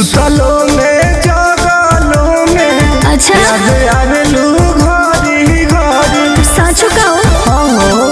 सुतलो में जगलो में अच्छा याद आवेलू घड़ी घड़ी साचो कहो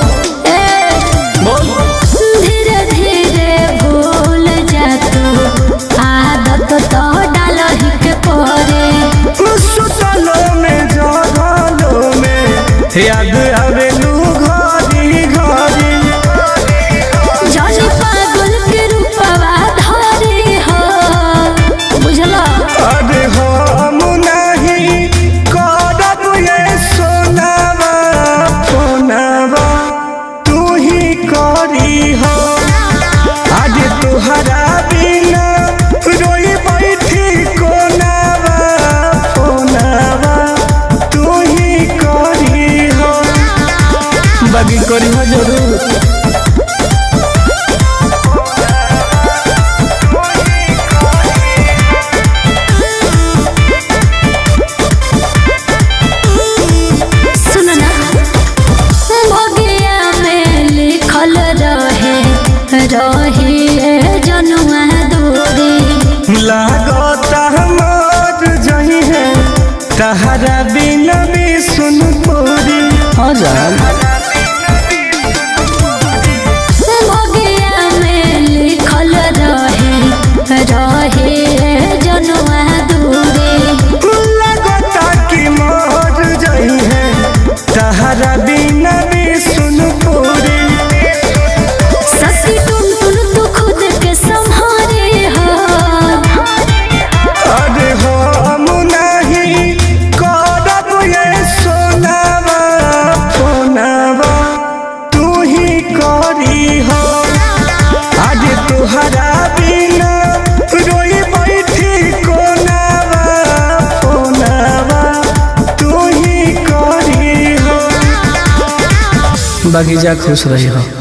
धीरे धीरे भूल जा तू आदत तो डालही के परे सुतलो में जगलो में याद आवेलू घड़ी घड़ी जाने पागल के रूपवा धारी हो बुझला अरे हम नहीं करब ये सोनावा फोनावा तू ही करी हो आज तुहरा बिना रोई बैठी कोनावा फोनावा तू ही करी हो बाकी करी हो जरूर सुन ना भगिया में लिखल रहे जनुआ दूरी लागता मर जही है तहरा बिना भी सुन पूरी भगिया में लिखल रहे जनुआ दूरी लागता कि मर जही है तहरा बिना भी सुन पूरी सती टुन टुन तू खुद के संभारे हो अरे हम नहीं करब ये सोनावा फोनावा तू ही करी हो आज तुहरा बिना रोई बैठी कोनावा फोनावा तू ही करी हो बाकी जा खुश रही हो।